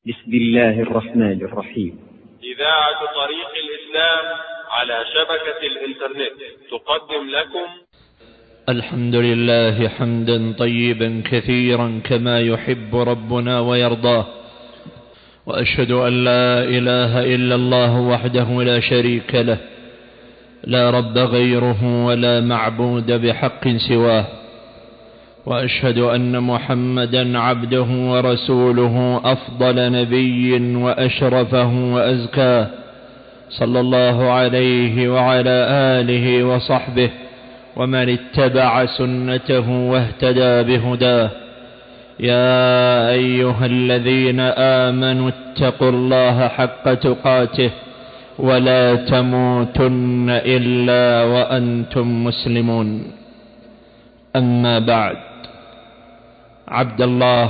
بسم الله الرحمن الرحيم. إذاعة طريق الإسلام على شبكة الإنترنت تقدم لكم الحمد لله حمدا طيبا كثيرا كما يحب ربنا ويرضاه، وأشهد أن لا إله إلا الله وحده لا شريك له، لا رب غيره ولا معبود بحق سواه، وأشهد أن محمدا عبده ورسوله أفضل نبي وأشرفه وأزكاه، صلى الله عليه وعلى آله وصحبه ومن اتبع سنته واهتدى بهداه. يا أيها الذين آمنوا اتقوا الله حق تقاته ولا تموتن إلا وأنتم مسلمون. أما بعد، عبد الله،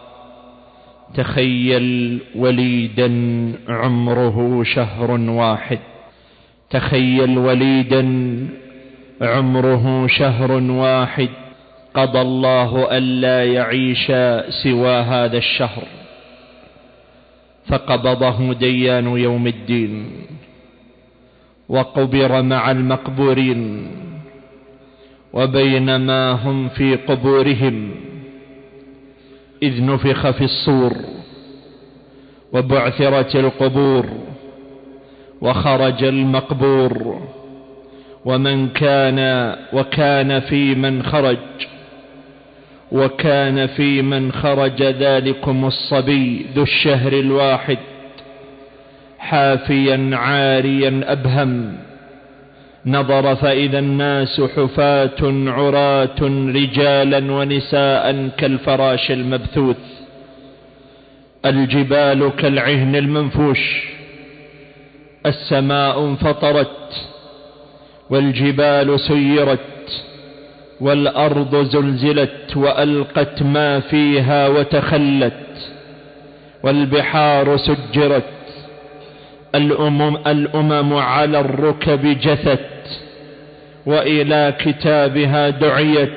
تخيل وليدا عمره شهر واحد، تخيل وليدا عمره شهر واحد قضى الله ألا يعيش سوى هذا الشهر، فقبضه ديان يوم الدين وقبر مع المقبورين، وبينما هم في قبورهم إذ نفخ في الصور وبعثرت القبور وخرج المقبور، وكان في من خرج ذلكم الصبي ذو الشهر الواحد، حافيا عاريا أبهم، نظر فإذا الناس حفاة عراة رجالا ونساء كالفراش المبثوث، الجبال كالعهن المنفوش، السماء انفطرت والجبال سيرت والأرض زلزلت وألقت ما فيها وتخلت، والبحار سجرت، الأمم على الركب جثت وإلى كتابها دعيت،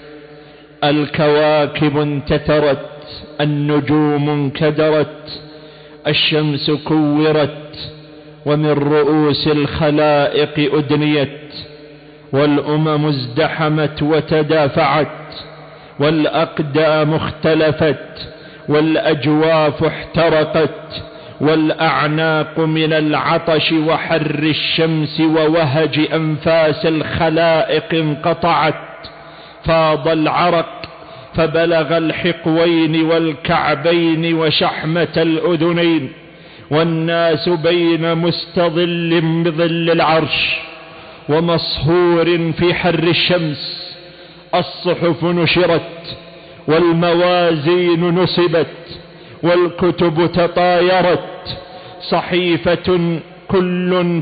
الكواكب انتثرت، النجوم انكدرت، الشمس كورت، ومن رؤوس الخلائق أدنيت، والأمم ازدحمت وتدافعت، والأقدام اختلفت، والأجواف احترقت، والأعناق من العطش وحر الشمس ووهج أنفاس الخلائق انقطعت، فاض العرق فبلغ الحقوين والكعبين وشحمة الأذنين، والناس بين مستظل بظل العرش ومصهور في حر الشمس، الصحف نشرت والموازين نصبت والكتب تطايرت، صحيفة كل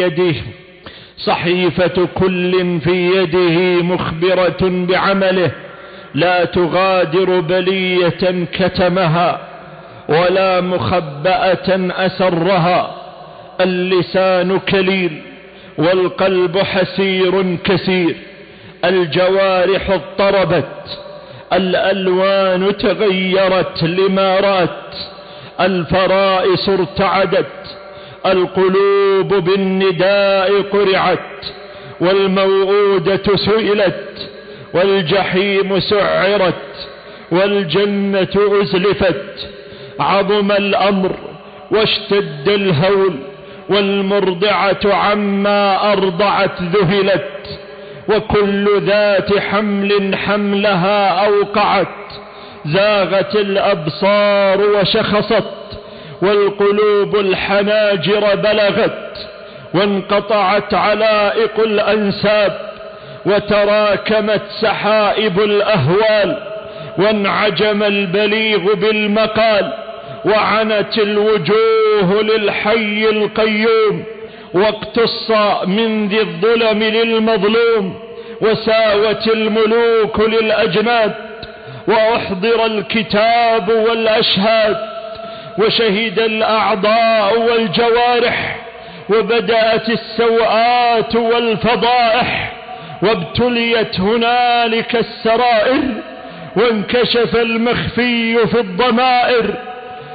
في يده مخبرة بعمله، لا تغادر بلية كتمها ولا مخبأة أسرها، اللسان كليل والقلب حسير كسير، الجوارح اضطربت، الألوان تغيرت لما رأت، الفرائس ارتعدت، القلوب بالنداء قرعت، والموءودة سئلت، والجحيم سعرت، والجنة أزلفت، عظم الأمر واشتد الهول، والمرضعة عما أرضعت ذهلت، وكل ذات حمل حملها أوقعت، زاغت الأبصار وشخصت، والقلوب الحناجر بلغت، وانقطعت علائق الأنساب، وتراكمت سحائب الأهوال، وانعجم البليغ بالمقال، وعنت الوجوه للحي القيوم، واقتص من ذي الظلم للمظلوم، وساوت الملوك للأجناد، وأحضر الكتاب والأشهاد، وشهد الأعضاء والجوارح، وبدأت السوءات والفضائح، وابتليت هنالك السرائر، وانكشف المخفي في الضمائر،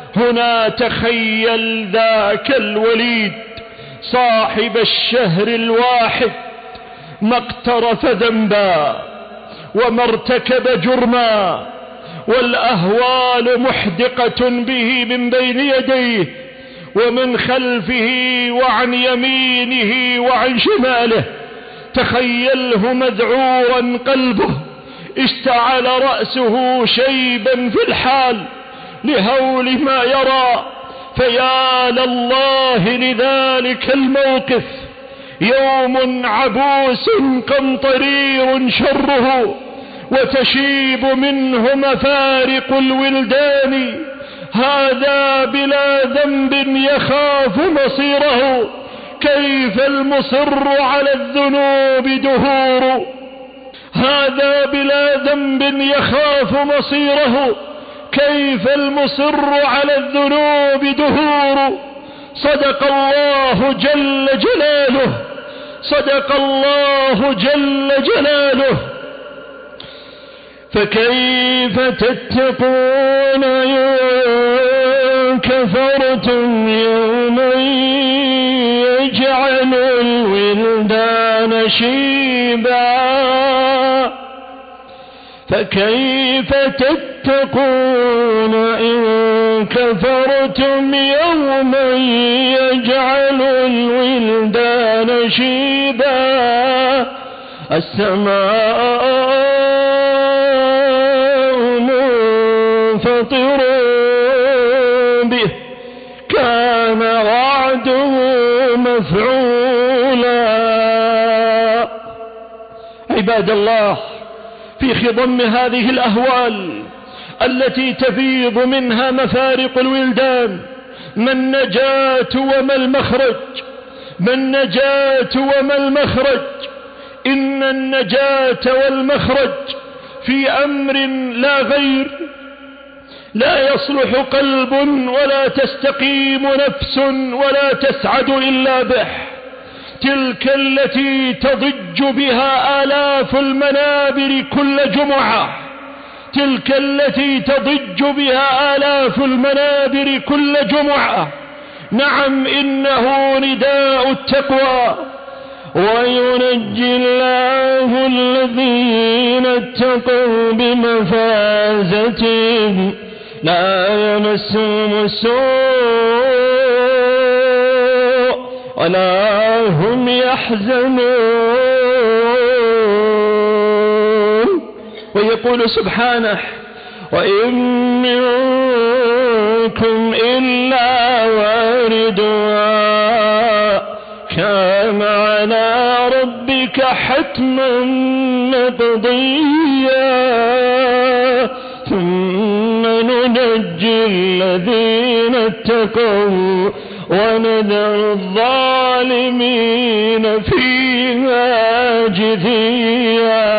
هنا تخيل ذاك الوليد صاحب الشهر الواحد ما اقترف ذنبا وما ارتكب جرما، والأهوال محدقة به من بين يديه ومن خلفه وعن يمينه وعن شماله. تخيله مذعورا قلبه، اشتعل رأسه شيبا في الحال لهول ما يرى. فيا لله لذلك الموقف، يوم عبوس قمطرير شره، وتشيب منه مفارق الولدان. هذا بلا ذنب يخاف مصيره، كيف المصر على الذنوب دهور. هذا بلا ذنب يخاف مصيره، كيف المصر على الذنوب دهور. صدق الله جل جلاله، صدق الله جل جلاله. فكيف تتقون إن كفرتم يوما يجعل الولدان شيبا. فكيف تتقون إن كفرتم يوما يجعل الولدان شيبا. السماء منفطر به كان وعده مفعولا. عباد الله، في خضم هذه الأهوال التي تفيض منها مفارق الولدان، ما النجاة وما المخرج؟ ما النجاة وما المخرج؟ إن النجاة والمخرج في أمر لا غير. لا يصلح قلب ولا تستقيم نفس ولا تسعد إلا به. تلك التي تضج بها آلاف المنابر كل جمعة، تلك التي تضج بها آلاف المنابر كل جمعة. نعم، إنه نداء التقوى. وينجي الله الذين اتقوا بمفازتهم لا يمسهم السوء ولا هم يحزنون. ويقول سبحانه: وإن منكم إلا واردها كان على ربك حتما مقضيا ثم ننجي الذين اتقوا ونذر الظالمين فيها جثيا.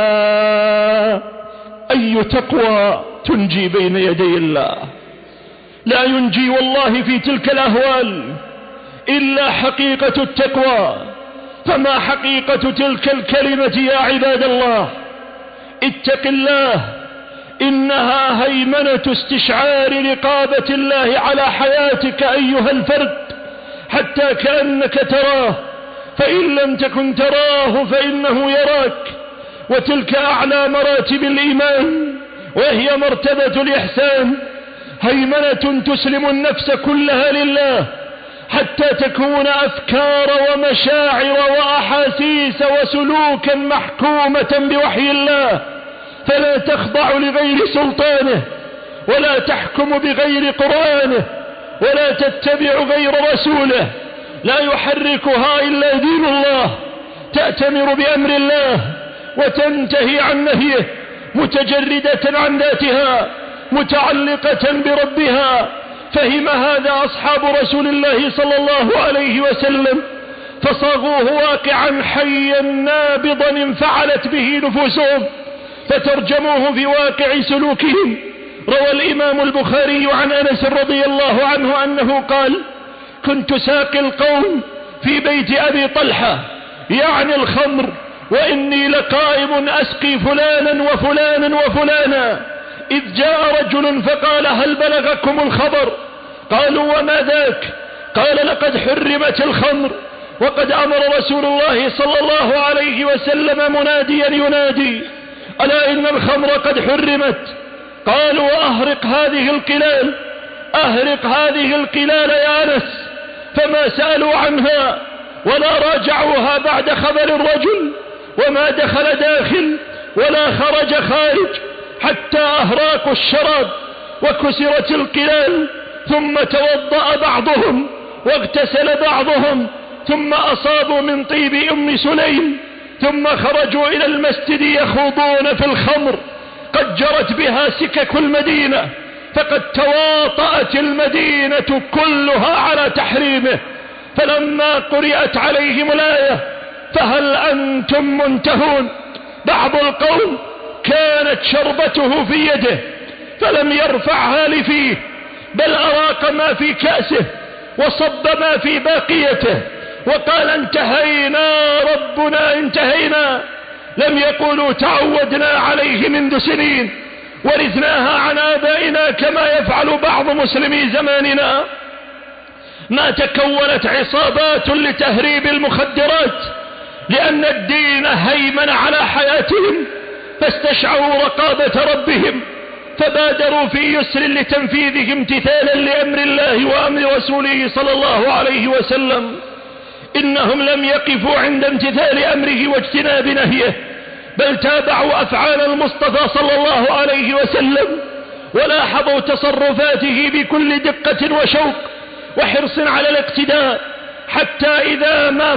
أي تقوى تنجي بين يدي الله؟ لا ينجي والله في تلك الأهوال إلا حقيقة التقوى. فما حقيقة تلك الكلمة يا عباد الله؟ اتق الله، إنها هيمنة استشعار رقابة الله على حياتك أيها الفرد، حتى كأنك تراه، فإن لم تكن تراه فإنه يراك. وتلك أعلى مراتب الإيمان، وهي مرتبة الإحسان. هيمنة تسلم النفس كلها لله، حتى تكون أفكار ومشاعر وأحاسيس وسلوكا محكومة بوحي الله، فلا تخضع لغير سلطانه، ولا تحكم بغير قرآنه، ولا تتبع غير رسوله. لا يحركها إلا دين الله، تأتمر بأمر الله وتنتهي عن نهيه، متجردة عن ذاتها، متعلقة بربها. فهم هذا أصحاب رسول الله صلى الله عليه وسلم، فصاغوه واقعا حيا نابضا انفعلت به نفوسهم، فترجموه في واقع سلوكهم. روى الإمام البخاري عن أنس رضي الله عنه أنه قال: كنت ساقي القوم في بيت أبي طلحة، يعني الخمر، وإني لقائم أسقي فلانا وفلانا وفلانا، إذ جاء رجل فقال: هل بلغكم الخبر؟ قالوا وما ذاك؟ قال لقد حرمت الخمر، وقد أمر رسول الله صلى الله عليه وسلم مناديا ينادي ألا إن الخمر قد حرمت. قالوا وأهرق هذه القلال، أهرق هذه القلال يا أنس. فما سألوا عنها ولا راجعوها بعد خبر الرجل، وما دخل داخل ولا خرج خارج حتى أهراقوا الشراب وكسرت القلال. ثم توضأ بعضهم واغتسل بعضهم، ثم أصابوا من طيب أم سليم، ثم خرجوا إلى المسجد يخوضون في الخمر. قد جرت بها سكك المدينة، فقد تواطأت المدينة كلها على تحريمه. فلما قرأت عليهم الآية فهل أنتم منتهون، بعض القوم كانت شربته في يده فلم يرفعها لفيه، بل أراق ما في كأسه وصب ما في باقيته وقال انتهينا ربنا انتهينا. لم يقولوا تعودنا عليه منذ سنين ورثناها عن آبائنا كما يفعل بعض مسلمي زماننا. ما تكونت عصابات لتهريب المخدرات لأن الدين هيمن على حياتهم، فاستشعروا رقابة ربهم فبادروا في يسر لتنفيذه امتثالا لأمر الله وأمر رسوله صلى الله عليه وسلم. إنهم لم يقفوا عند امتثال أمره واجتناب نهيه، بل تابعوا أفعال المصطفى صلى الله عليه وسلم ولاحظوا تصرفاته بكل دقة وشوق وحرص على الاقتداء، حتى إذا ما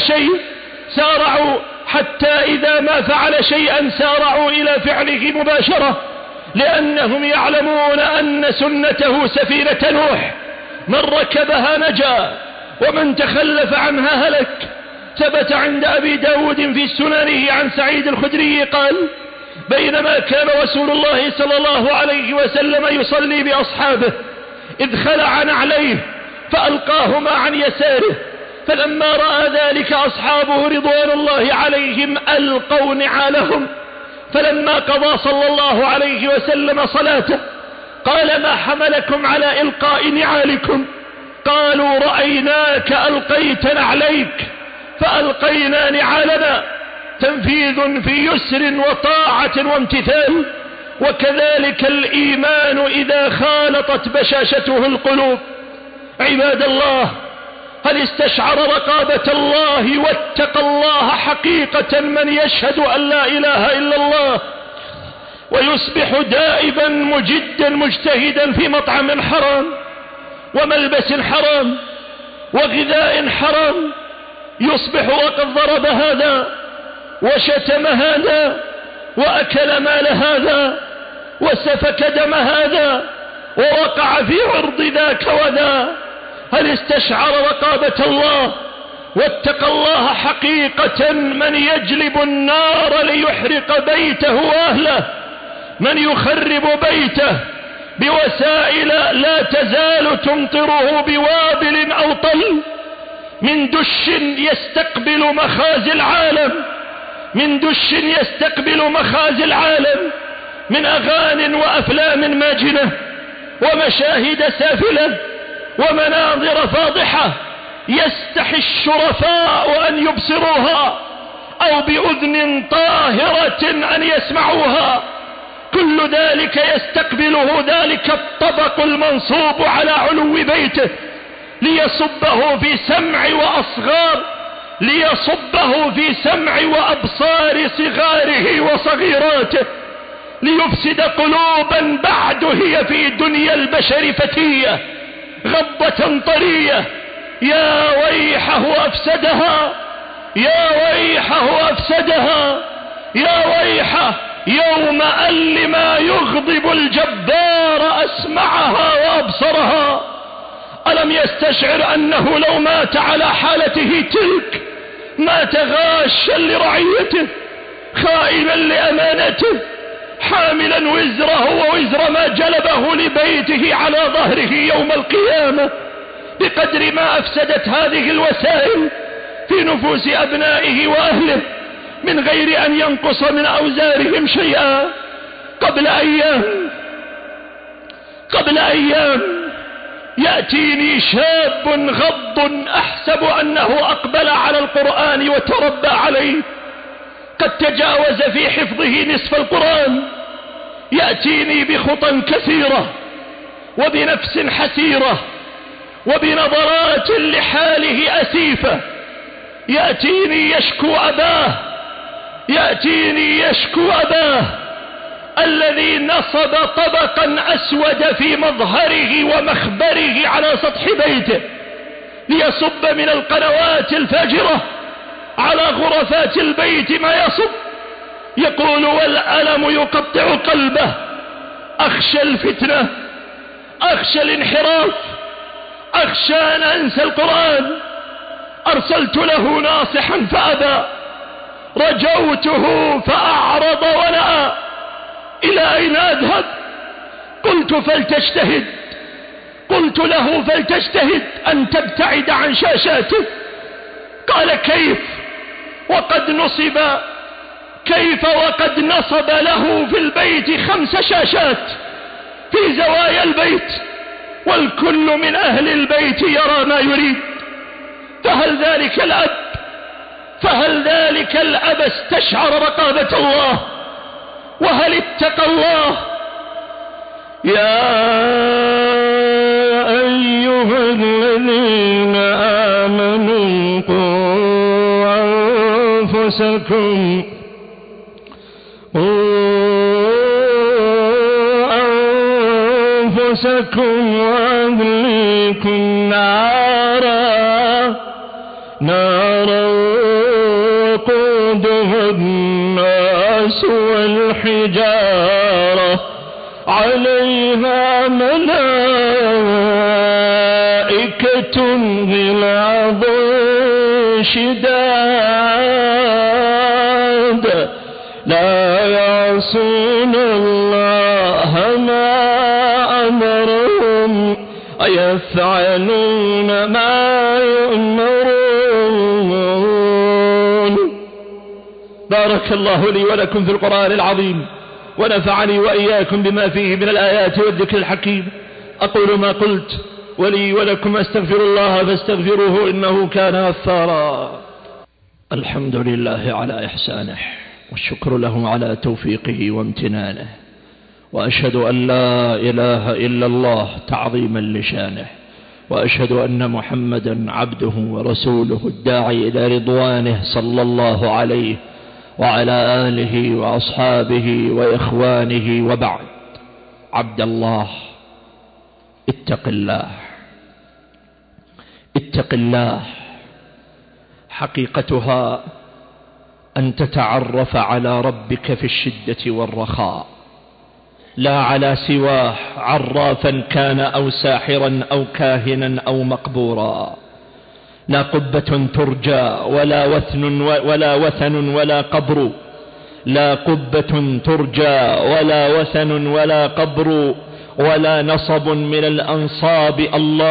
فعل شيئا سارعوا إلى فعله مباشرة، لأنهم يعلمون أن سنته سفينة نوح، من ركبها نجا ومن تخلف عنها هلك. ثبت عند أبي داود في سننه عن سعيد الخدري قال بينما كان رسول الله صلى الله عليه وسلم يصلي بأصحابه إذ خلع نعليه فألقاهما عن يساره، فلما رأى ذلك أصحابه رضوان الله عليهم ألقوا نعالهم. فلما قضى صلى الله عليه وسلم صلاته قال ما حملكم على إلقاء نعالكم؟ قالوا رأيناك ألقيت نعليك فألقينا نعالنا. تنفيذ في يسر وطاعة وامتثال. وكذلك الإيمان إذا خالطت بشاشته القلوب. عباد الله، هل استشعر رقابة الله واتقى الله حقيقة من يشهد أن لا إله إلا الله ويصبح دائبا مجدا مجتهدا في مطعم حرام وملبس حرام وغذاء حرام، يصبح وقد ضرب هذا وشتم هذا وأكل مال هذا وسفك دم هذا ووقع في عرض ذاك وذا؟ هل استشعر رقابة الله واتقى الله حقيقة من يجلب النار ليحرق بيته وأهله، من يخرب بيته بوسائل لا تزال تمطره بوابل أو طل، من دش يستقبل مخازي العالم، من دش يستقبل مخازي العالم، من أغان وأفلام ماجنة ومشاهد سافلة ومناظر فاضحة يستحي الشرفاء أن يبصروها أو بأذن طاهرة أن يسمعوها. كل ذلك يستقبله ذلك الطبق المنصوب على علو بيته ليصبه في سمع وأبصار صغاره وصغيراته، ليفسد قلوبا بعد هي في دنيا البشر فتية غضة طرية. يا ويحه أفسدها، يا ويحه أفسدها، يا ويحه يوم أن لما يغضب الجبار أسمعها وأبصرها. ألم يستشعر أنه لو مات على حالته تلك مات غاشا لرعيته خائنا لأمانته حاملا وزره ووزر ما جلبه لبيته على ظهره يوم القيامة، بقدر ما أفسدت هذه الوسائل في نفوس أبنائه وأهله من غير أن ينقص من أوزارهم شيئا. قبل أيام يأتيني شاب غض أحسب أنه أقبل على القرآن وتربى عليه، قد تجاوز في حفظه نصف القرآن، يأتيني بخطى كثيرة وبنفس حسيرة وبنظرات لحاله أسيفة، يأتيني يشكو أباه الذي نصب طبقا أسود في مظهره ومخبره على سطح بيته ليصب من القنوات الفاجرة على غرفات البيت ما يصب، يقول والألم يقطع قلبه، أخشى الفتنة، أخشى الانحراف، أخشى أن أنسى القرآن. أرسلت له ناصحا فأبى، رجوته فأعرض ونأى. إلى أين أذهب؟ قلت له فلتجتهد أن تبتعد عن شاشاته. قال كيف وقد نصب له في البيت 5 شاشات في زوايا البيت، والكل من أهل البيت يرى ما يريد. فهل ذلك الأب استشعر رقابة الله؟ وهل اتقى الله؟ يا أيها الذين آمنوا قوا أنفسكم وأهليكم نارا وقودها الناس والحجارة عليها ملائكة غلاظ شداد لا يعصون الله ما أمرهم ويفعلون ما يؤمرون. بارك الله لي ولكم في القرآن العظيم، ونفعني وإياكم بما فيه من الآيات والذكر الحكيم. أقول ما قلت، ولي ولكم أستغفر الله فاستغفروه إنه كان غفارا. الحمد لله على إحسانه، والشكر له على توفيقه وامتنانه، وأشهد أن لا إله إلا الله تعظيما لشانه، وأشهد أن محمدا عبده ورسوله الداعي إلى رضوانه صلى الله عليه وعلى آله وأصحابه وإخوانه، وبعد. عبد الله، اتق الله. حقيقتها أن تتعرف على ربك في الشدة والرخاء، لا على سواه، عرافا كان أو ساحرا أو كاهنا أو مقبورا. لا قبة ترجى ولا وثن ولا قبر، لا قبة ترجى ولا وثن ولا قبر، ولا نصب من الأنصاب.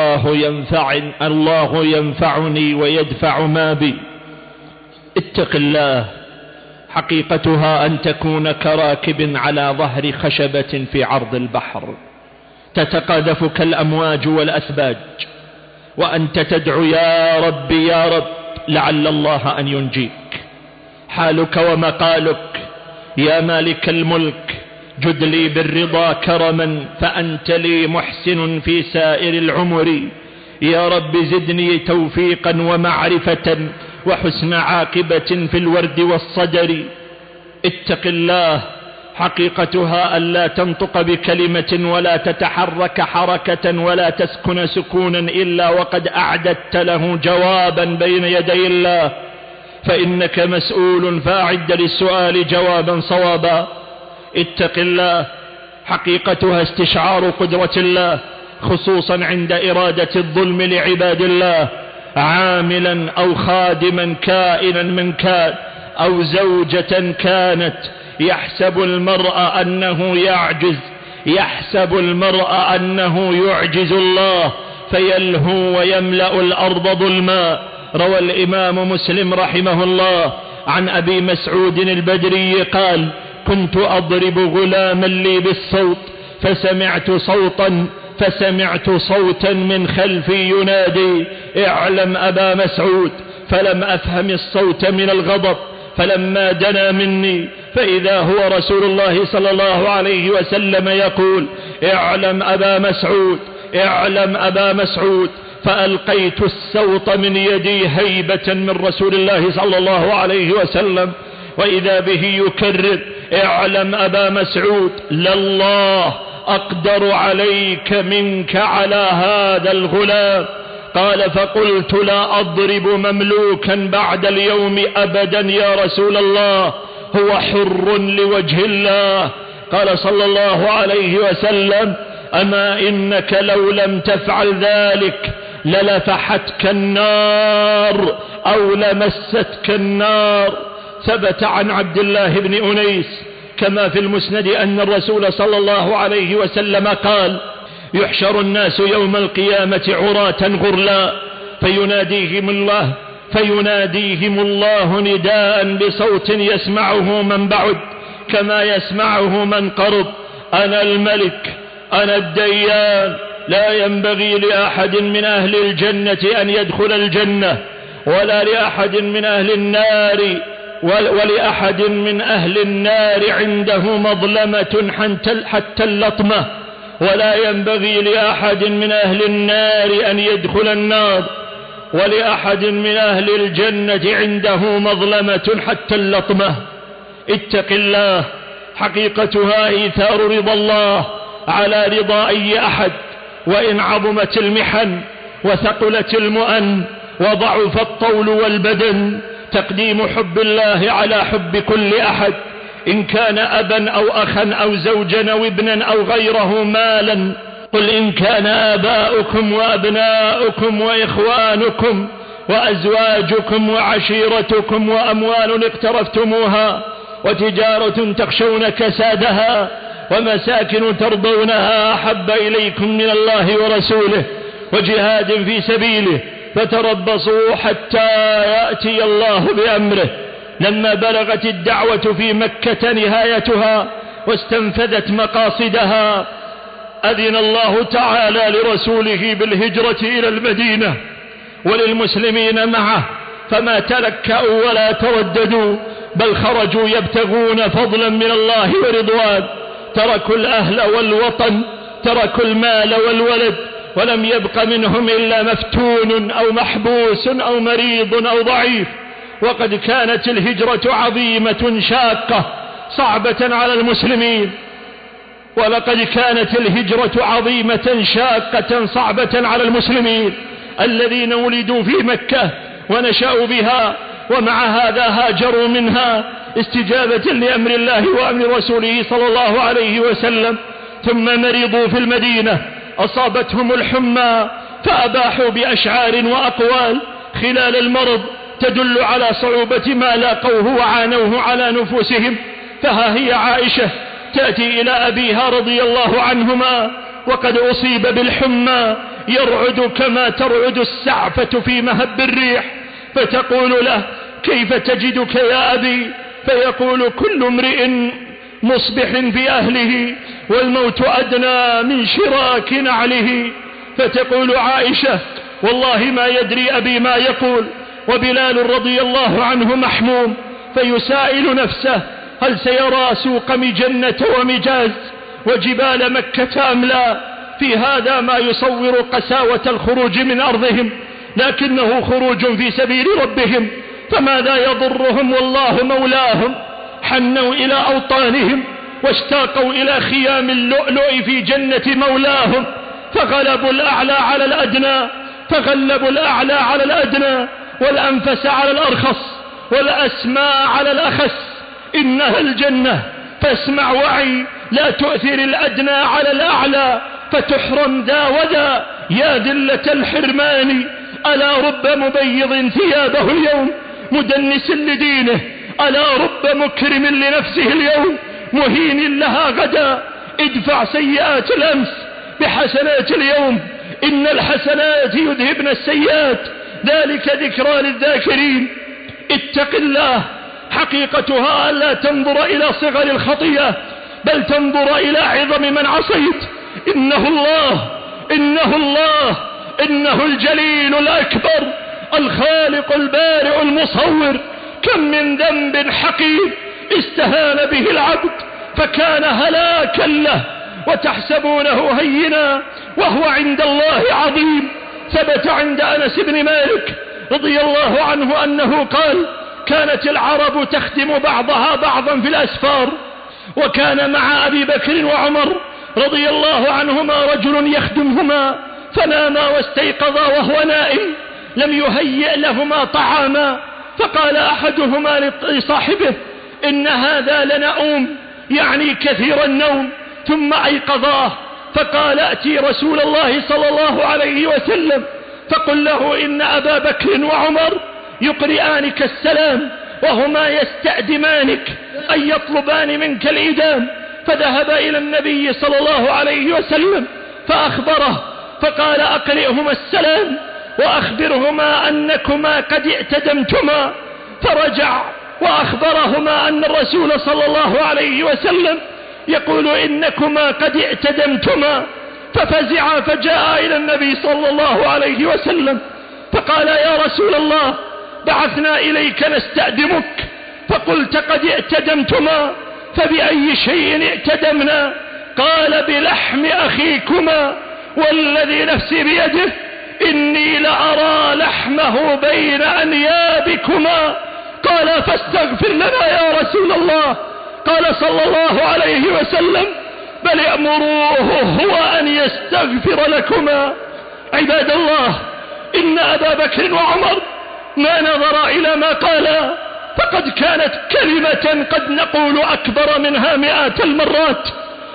الله ينفعني ويدفع ما بي. اتق الله. حقيقتها أن تكون كراكب على ظهر خشبة في عرض البحر، تتقاذفك الأمواج والأثباج، وأنت تدعو يا رب يا رب، لعل الله أن ينجيك. حالك ومقالك يا مالك الملك، جد لي بالرضا كرما، فأنت لي محسن في سائر العمر. يا رب زدني توفيقا ومعرفة وحسن عاقبة في الورد والصدر. اتق الله. حقيقتها ألا تنطق بكلمة ولا تتحرك حركة ولا تسكن سكونا إلا وقد أعددت له جوابا بين يدي الله، فإنك مسؤول، فأعد للسؤال جوابا صوابا. اتق الله. حقيقتها استشعار قدرة الله، خصوصا عند إرادة الظلم لعباد الله، عاملا أو خادما كائنا من كان، أو زوجة كانت، يحسب المرء أنه يعجز الله فيلهو ويملأ الأرض ظلما. روى الإمام مسلم رحمه الله عن أبي مسعود البدري قال: كنت أضرب غلاما لي بالصوت، فسمعت صوتا فسمعت صوتا من خلفي ينادي: اعلم أبا مسعود. فلم أفهم الصوت من الغضب، فلما دنا مني فإذا هو رسول الله صلى الله عليه وسلم يقول: اعلم أبا مسعود، اعلم أبا مسعود. فألقيت السوط من يدي هيبة من رسول الله صلى الله عليه وسلم، وإذا به يكرر: اعلم أبا مسعود، لله أقدر عليك منك على هذا الغلام. قال: فقلت: لا أضرب مملوكا بعد اليوم أبدا يا رسول الله، هو حر لوجه الله. قال صلى الله عليه وسلم: أما إنك لو لم تفعل ذلك للفحتك النار أو لمستك النار. ثبت عن عبد الله بن أنيس كما في المسند أن الرسول صلى الله عليه وسلم قال: يحشر الناس يوم القيامة عراة غرلا فيناديهم الله نداء بصوت يسمعه من بعد كما يسمعه من قرب: أنا الملك، أنا الديان، لا ينبغي لأحد من أهل الجنة أن يدخل الجنة، ولا لأحد من أهل النار ولأحد من أهل النار عنده مظلمة حتى اللطمة، ولا ينبغي لأحد من أهل النار أن يدخل النار، ولأحد من أهل الجنة عنده مظلمة حتى اللطمة. اتق الله، حقيقتها إيثار رضا الله على رضا أي أحد، وإن عظمت المحن وثقلت المؤن وضعف الطول والبدن، تقديم حب الله على حب كل أحد، إن كان أبا أو أخا أو زوجا أو ابنا أو غيره مالا. قل إن كان آباؤكم وأبناؤكم وإخوانكم وأزواجكم وعشيرتكم وأموال اقترفتموها وتجارة تخشون كسادها ومساكن ترضونها أحب إليكم من الله ورسوله وجهاد في سبيله فتربصوا حتى يأتي الله بأمره. لما بلغت الدعوة في مكة نهايتها واستنفذت مقاصدها، أذن الله تعالى لرسوله بالهجرة إلى المدينة وللمسلمين معه، فما تلكأوا ولا ترددوا، بل خرجوا يبتغون فضلا من الله ورضوان. تركوا الأهل والوطن، تركوا المال والولد، ولم يبق منهم إلا مفتون أو محبوس أو مريض أو ضعيف. وقد كانت الهجرة عظيمة شاقة صعبة على المسلمين، ولقد كانت الهجرة عظيمة شاقة صعبة على المسلمين الذين ولدوا في مكة ونشأوا بها، ومع هذا هاجروا منها استجابة لأمر الله وأمر رسوله صلى الله عليه وسلم. ثم مرضوا في المدينة، أصابتهم الحمى، فأباحوا بأشعار وأقوال خلال المرض تدل على صعوبة ما لاقوه وعانوه على نفوسهم. فها هي عائشة تأتي إلى أبيها رضي الله عنهما وقد أصيب بالحمى يرعد كما ترعد السعفة في مهب الريح، فتقول له: كيف تجدك يا أبي؟ فيقول: كل امرئ مصبح في أهله والموت أدنى من شراك نعله. فتقول عائشة: والله ما يدري أبي ما يقول. وبلال رضي الله عنه محموم فيسائل نفسه: هل سيرى سوق مجنة ومجاز وجبال مكة أم لا؟ في هذا ما يصور قساوة الخروج من أرضهم، لكنه خروج في سبيل ربهم، فماذا يضرهم والله مولاهم. حنوا إلى أوطانهم واشتاقوا إلى خيام اللؤلؤ في جنة مولاهم، فغلبوا الأعلى على الأدنى، فغلبوا الأعلى على الأدنى، والأنفس على الأرخص، والأسماء على الأخس. إنها الجنة، فاسمع وعي، لا تؤثر الأدنى على الأعلى فتحرم ذا وذا. يا ذلة الحرمان، ألا رب مبيض ثيابه اليوم مدنس لدينه، ألا رب مكرم لنفسه اليوم مهين لها غدا. ادفع سيئات الأمس بحسنات اليوم، إن الحسنات يذهبن السيئات، ذلك ذكرى للذاكرين. اتق الله، حقيقتها ألا تنظر إلى صغر الخطيئة بل تنظر إلى عظم من عصيت. إنه الله إنه الله، إنه الجليل الأكبر الخالق البارئ المصور. كم من ذنب حقير استهان به العبد فكان هلاكا له، وتحسبونه هينا وهو عند الله عظيم. ثبت عند أنس بن مالك رضي الله عنه أنه قال: كانت العرب تخدم بعضها بعضا في الأسفار، وكان مع أبي بكر وعمر رضي الله عنهما رجل يخدمهما، فناما واستيقظا وهو نائم، لم يهيئ لهما طعاما، فقال أحدهما لصاحبه: إن هذا لنؤوم، يعني كثير النوم. ثم أيقظاه فقال: أتي رسول الله صلى الله عليه وسلم فقل له إن أبا بكر وعمر يقرئانك السلام وهما يستأدمانك أن يطلبان منك الإدام. فذهب إلى النبي صلى الله عليه وسلم فأخبره، فقال: أقرئهما السلام وأخبرهما أنكما قد اعتدمتما. فرجع وأخبرهما أن الرسول صلى الله عليه وسلم يقول: إنكما قد اعتدمتما. ففزع فجاء إلى النبي صلى الله عليه وسلم فقال: يا رسول الله، بعثنا إليك نستأدمك فقلت قد اعتدمتما، فبأي شيء اعتدمنا؟ قال: بلحم أخيكما والذي نفسي بيده إني لأرى لحمه بين أنيابكما. قال: فاستغفر لنا يا رسول الله. قال صلى الله عليه وسلم: بل أمروه هو أن يستغفر لكما. عباد الله، إن أبا بكر وعمر ما نظر إلى ما قالا، فقد كانت كلمة قد نقول أكبر منها مئات المرات،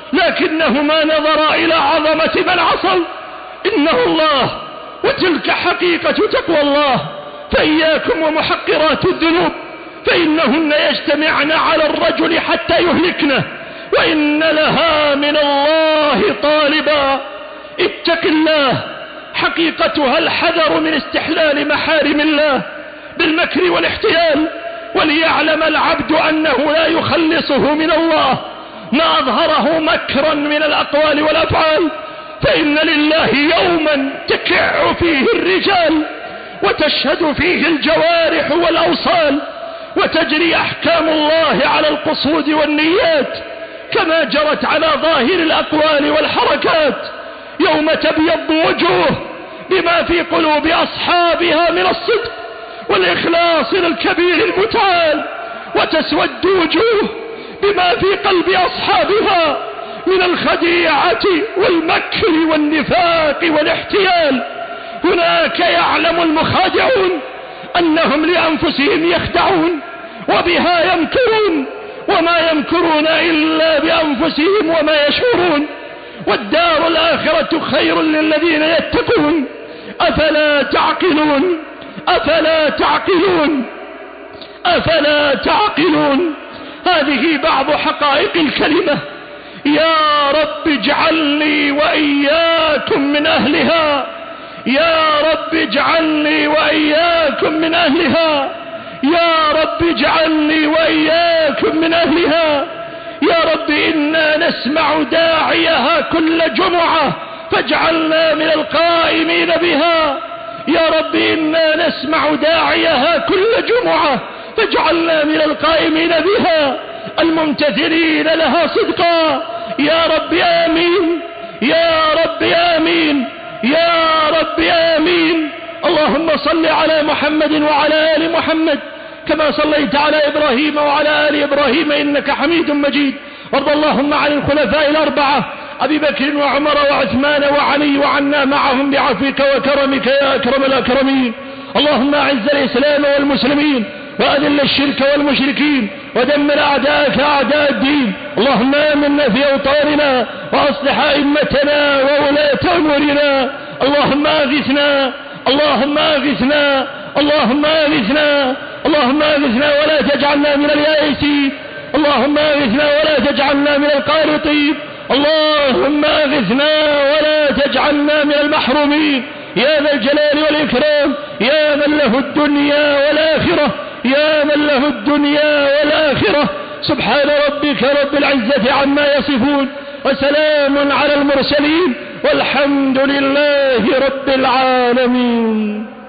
لكنهما نظر إلى عظمة من عصوا. إنه الله، وتلك حقيقة تقوى الله. فإياكم ومحقرات الذنوب، فإنهن يجتمعن على الرجل حتى يهلكنه، وإن لها من الله طالبا. اتق الله، حقيقتها الحذر من استحلال محارم الله بالمكر والاحتيال. وليعلم العبد أنه لا يخلصه من الله ما أظهره مكرا من الأقوال والأفعال، فإن لله يوما تكع فيه الرجال وتشهد فيه الجوارح والأوصال، وتجري أحكام الله على القصود والنيات كما جرت على ظاهر الأقوال والحركات. يوم تبيض وجوه بما في قلوب أصحابها من الصدق والإخلاص للكبير المتعال، وتسود وجوه بما في قلب أصحابها من الخديعة والمكر والنفاق والاحتيال. هناك يعلم المخادعون أنهم لأنفسهم يخدعون وبها يمكرون، وما يمكرون إلا بأنفسهم وما يشعرون. والدار الآخرة خير للذين يتقون. أفلا تعقلون؟ أفلا تعقلون؟ أفلا تعقلون؟ هذه بعض حقائق الكلمة. يا رب اجعلني وإياكم من أهلها، يا رب اجعلني وإياكم من أهلها، يا رب اجعلني وإياكم من أهلها. يا رب إنا نسمع داعيها كل جمعة فاجعلنا من القائمين بها. يا رب إنا نسمع داعيها كل جمعة فاجعلنا من القائمين بها الممتثلين لها صدقا. يا رب آمين، يا رب آمين، يا رب آمين. اللهم صل على محمد وعلى آل محمد كما صليت على إبراهيم وعلى آل إبراهيم إنك حميد مجيد. وارض اللهم عن الخلفاء الأربعة أبي بكر وعمر وعثمان وعلي، وعنا معهم بعفوك وكرمك يا أكرم الأكرمين. اللهم أعز الإسلام والمسلمين وأذل الشرك والمشركين ودمر أعداءك أعداء الدين. اللهم آمنا في أوطاننا وأصلح أئمتنا وولاة أمورنا. اللهم أغثنا، اللهم أغثنا، اللهم أغثنا، اللهم أغثنا ولا تجعلنا من اليائسين. اللهم أغثنا ولا تجعلنا من القانطين. اللهم أغثنا ولا تجعلنا من المحرومين يا ذا الجلال والإكرام، يا من له الدنيا والآخرة، يا من له الدنيا والآخرة. سبحان ربك رب العزة عما يصفون، وسلام على المرسلين والحمد لله رب العالمين.